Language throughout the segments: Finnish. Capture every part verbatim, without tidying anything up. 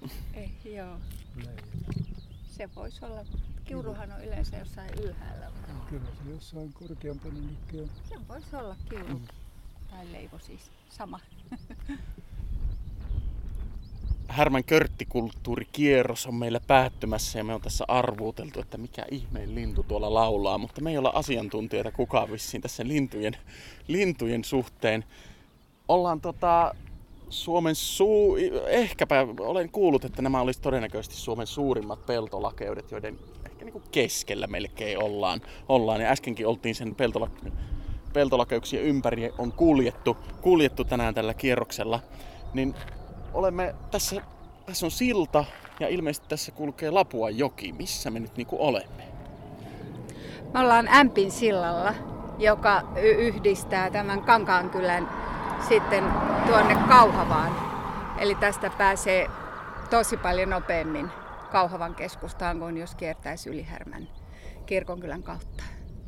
Ei, joo. Se voisi olla. Kiuruhan on yleensä jossain ylhäällä. Kyllä se jossain korkeampana nykyään. Se voisi olla kiuru. Mm. Tai leivo siis. Sama. Härmän körttikulttuurikierros on meillä päättymässä ja me on tässä arvuuteltu, että mikä ihmeen lintu tuolla laulaa, mutta me ei olla asiantuntijoita kukaan vissiin tässä lintujen, lintujen suhteen. Ollaan tota Suomen suu... Ehkäpä olen kuullut, että nämä olisi todennäköisesti Suomen suurimmat peltolakeudet, joiden ehkä niin kuin keskellä melkein ollaan. ollaan. Ja äskenkin oltiin sen peltola, peltolakeuksien ympäri on kuljettu, kuljettu tänään tällä kierroksella. Niin olemme tässä, tässä on silta ja ilmeisesti tässä kulkee Lapuan joki. Missä me nyt niin kuin olemme? Me ollaan Ämpin sillalla, joka yhdistää tämän Kankaankylän sitten tuonne Kauhavaan. Eli tästä pääsee tosi paljon nopeammin Kauhavan keskustaan kuin jos kiertäisi yli Härmän kirkonkylän kautta.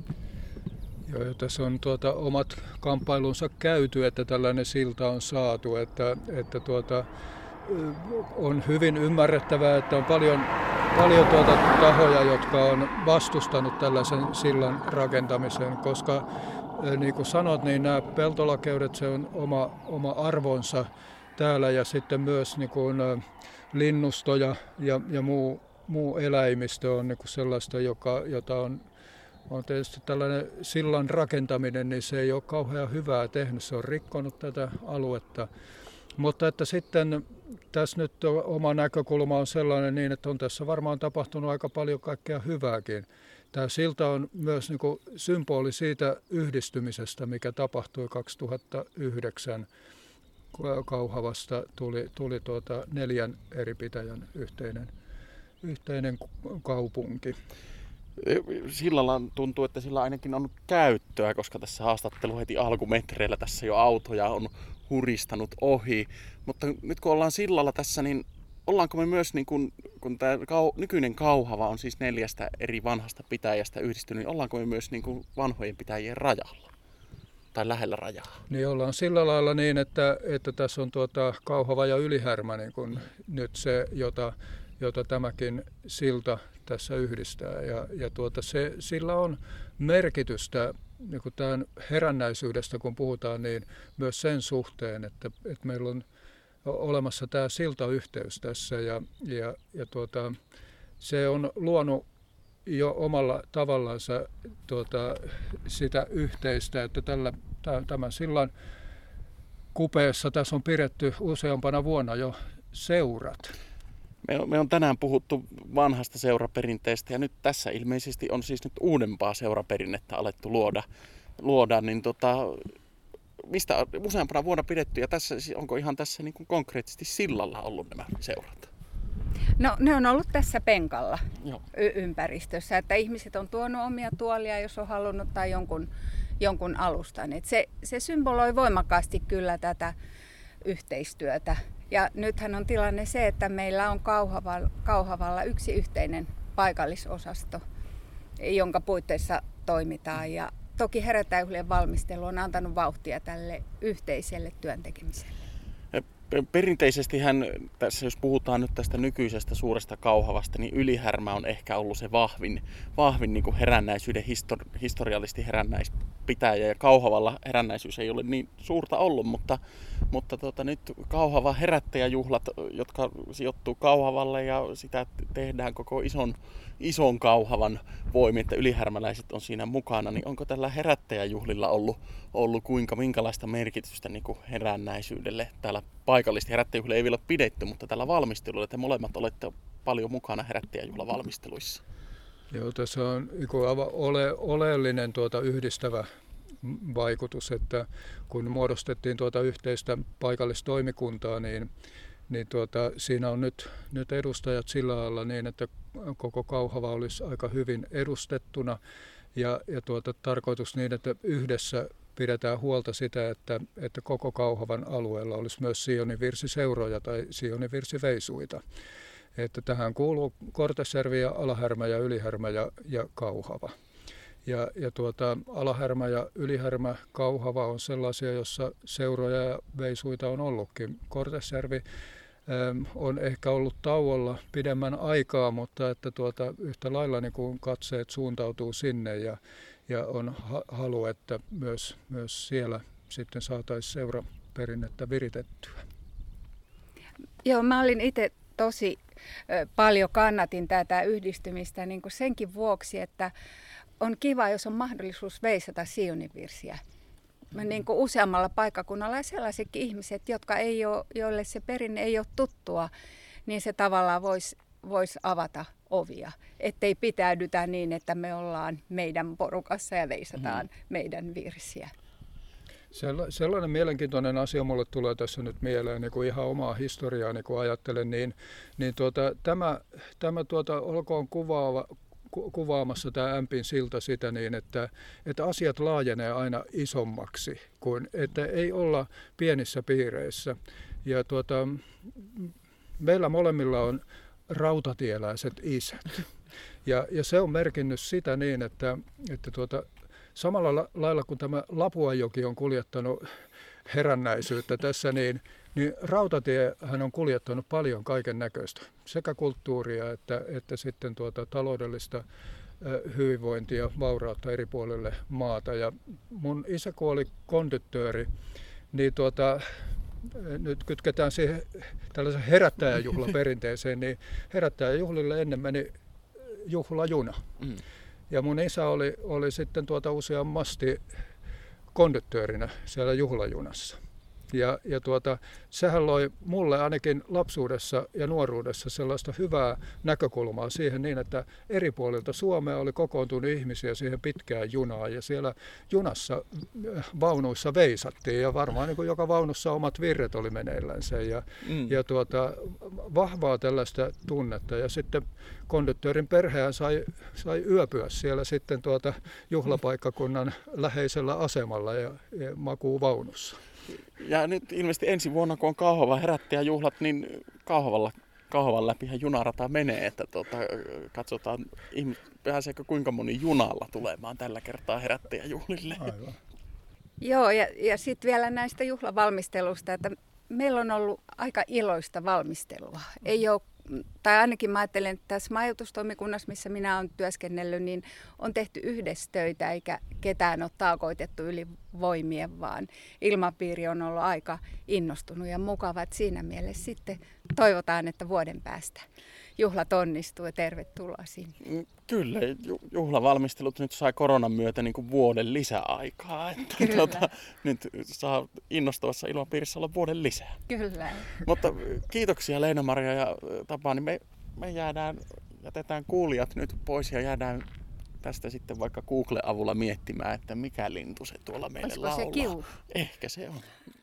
Joo, ja tässä on tuota, omat kamppailunsa käyty, että tällainen silta on saatu. Että, että tuota, on hyvin ymmärrettävää, että on paljon, paljon tuota tahoja, jotka on vastustanut tällaisen sillan rakentamisen, koska niin kuin sanot, niin nämä peltolakeudet, se on oma, oma arvonsa täällä ja sitten myös niin kuin linnusto ja, ja, ja muu, muu eläimistö on niin kuin sellaista, joka, jota on, on tietysti tällainen sillan rakentaminen, niin se ei ole kauhean hyvää tehnyt, se on rikkonut tätä aluetta. Mutta että sitten tässä nyt oma näkökulma on sellainen niin, että on tässä varmaan tapahtunut aika paljon kaikkea hyvääkin. Tämä silta on myös niin kuin symboli siitä yhdistymisestä, mikä tapahtui kaksituhattayhdeksän. Kauhavasta tuli, tuli tuota neljän eri pitäjän yhteinen, yhteinen kaupunki. Sillalla tuntuu, että sillä ainakin on käyttöä, koska tässä haastattelu heti alkumetreillä tässä jo autoja on huristanut ohi. Mutta nyt kun ollaan sillalla tässä, niin ollaanko me myös, niin kun, kun tämä kau, nykyinen Kauhava on siis neljästä eri vanhasta pitäjästä yhdistynyt, niin ollaanko me myös niin kun vanhojen pitäjien rajalla? Tai lähellä rajaa? Niin ollaan sillä lailla niin, että, että tässä on tuota Kauhava ja Ylihärmä niin kun nyt se, jota, jota tämäkin silta tässä yhdistää. Ja, ja tuota se, sillä on merkitystä niin kun tämän herännäisyydestä, kun puhutaan, niin myös sen suhteen, että, että meillä on olemassa tämä siltayhteys tässä ja, ja, ja tuota, se on luonut jo omalla tavallansa tuota, sitä yhteistä, että tällä, tämän sillan kupeessa tässä on pidetty useampana vuonna jo seurat. Me on, me on tänään puhuttu vanhasta seuraperinteestä ja nyt tässä ilmeisesti on siis nyt uudempaa seuraperinnettä alettu luoda, luoda niin tota, mistä useampana vuonna pidetty ja tässä, onko ihan tässä niin kuin konkreettisesti sillalla ollut nämä seurat? No ne on ollut tässä penkalla Joo. y- ympäristössä, että ihmiset on tuonut omia tuolia, jos on halunnut, tai jonkun, jonkun alustan. Et se, se symboloi voimakkaasti kyllä tätä yhteistyötä. Ja nythän on tilanne se, että meillä on Kauhavalla, Kauhavalla yksi yhteinen paikallisosasto, jonka puitteissa toimitaan. Ja toki herättäjäjuhlien valmistelu on antanut vauhtia tälle yhteiselle työntekemiselle. Perinteisestihän tässä, jos puhutaan nyt tästä nykyisestä suuresta Kauhavasta, niin Ylihärmä on ehkä ollut se vahvin, vahvin niin kuin herännäisyyden histori- historiallisesti herännäispitäjä. Ja Kauhavalla herännäisyys ei ole niin suurta ollut, mutta, mutta tota, nyt Kauhava herättäjäjuhlat, jotka sijoittuu Kauhavalle ja sitä tehdään koko ison, ison Kauhavan voimin, että ylihärmäläiset on siinä mukana, niin onko tällä herättäjäjuhlilla ollut, ollut kuinka, minkälaista merkitystä niin kuin herännäisyydelle täällä paikallisesti? Herättäjäjuhlia ei vielä ole pidetty, mutta tällä valmistelulla te molemmat olette paljon mukana herättäjäjuhlavalmisteluissa. Joo, tässä on aivan ole, oleellinen tuota yhdistävä vaikutus, että kun muodostettiin tuota yhteistä paikallistoimikuntaa, niin, niin tuota, siinä on nyt, nyt edustajat sillä lailla niin, että koko Kauhava olisi aika hyvin edustettuna ja, ja tuota, tarkoitus niin, että yhdessä pidetään huolta sitä, että, että koko Kauhavan alueella olisi myös Siioninvirsiseuroja tai Siioninvirsiveisuita. Että tähän kuuluu Kortesjärvi ja Alahärmä ja Ylihärmä ja, ja Kauhava. Ja, ja tuota, Alahärmä ja Ylihärmä, Kauhava on sellaisia, jossa seuroja ja veisuita on ollutkin. Kortesjärvi on ehkä ollut tauolla pidemmän aikaa, mutta että tuota, yhtä lailla niin kuin katseet suuntautuu sinne ja, ja on halu, että myös, myös siellä sitten saataisiin seuraperinnettä viritettyä. Joo, mä olin itse tosi paljon kannatin tätä yhdistymistä niin kuin senkin vuoksi, että on kiva, jos on mahdollisuus veisata siuninvirsiä. Niin kuin useammalla paikkakunnalla ja sellaisetkin ihmiset, jotka ei ole, joille se perinne ei ole tuttua, niin se tavallaan voisi vois avata ovia. Ettei pitäydytä niin, että me ollaan meidän porukassa ja veisataan mm. meidän virsiä. Sellainen mielenkiintoinen asia mulle tulee tässä nyt mieleen, niin kuin ihan omaa historiaa niin kuin ajattelen, niin, niin tuota, tämä, tämä tuota, olkoon kuvaava, ku, kuvaamassa tämä Ämpin silta sitä niin, että, että asiat laajenee aina isommaksi, kuin että ei olla pienissä piireissä. Ja tuota, meillä molemmilla on rautatieläiset isät. Ja, ja se on merkinnyt sitä niin, että, että tuota, samalla lailla kun tämä Lapuanjoki on kuljettanut herännäisyyttä tässä, niin, niin rautatie hän on kuljettanut paljon kaiken näköistä, sekä kulttuuria että, että sitten tuota taloudellista hyvinvointia, vaurautta eri puolille maata. Ja mun isä, kun oli konduktööri, niin tuota, nyt kytketään siihen tällaisen herättäjäjuhlaperinteeseen, niin herättäjäjuhlille ennen meni juhlajuna. Mm. Ja mun isä oli, oli sitten tuota useammasti konduktöörinä siellä juhlajunassa. Ja, ja tuota, sehän loi mulle ainakin lapsuudessa ja nuoruudessa sellaista hyvää näkökulmaa siihen niin, että eri puolilta Suomea oli kokoontunut ihmisiä siihen pitkään junaan. Ja siellä junassa vaunuissa veisattiin ja varmaan niin kuin joka vaunussa omat virret oli meneillänsä. Ja, mm. ja tuota, vahvaa tällaista tunnetta. Ja sitten konduktöörin perhehän sai, sai yöpyä siellä sitten tuota juhlapaikkakunnan läheisellä asemalla ja, ja makuuvaunussa. Ja nyt ilmeisesti ensi vuonna, kun on Kauhavan herättäjäjuhlat, niin Kauhavalla, Kauhavan läpihän junarata menee, että tuota, katsotaan, pääseekö kuinka moni junalla tulemaan tällä kertaa herättäjäjuhlille. Aivan. Joo, ja, ja sitten vielä näistä juhlavalmistelusta, että meillä on ollut aika iloista valmistelua. Ei ole, tai ainakin mä ajattelen, että tässä majoitustoimikunnassa, missä minä olen työskennellyt, niin on tehty yhdessä töitä, eikä ketään ole taakoitettu yli voimien, vaan ilmapiiri on ollut aika innostunut ja mukava. Että siinä mielessä sitten toivotaan, että vuoden päästä juhlat onnistuu ja tervetuloa sinne. Kyllä, juhlavalmistelut nyt sai koronan myötä niin kuin vuoden lisäaikaa. Että tuota, nyt saa innostavassa ilmapiirissä olla vuoden lisää. Kyllä. Mutta kiitoksia Leena-Maria ja Tapani. Me, me jäädään, jätetään kuulijat nyt pois ja jäädään tästä sitten vaikka Googlen avulla miettimään, että mikä lintu se tuolla meille Olisiko laulaa. Se kiuru? Ehkä se on.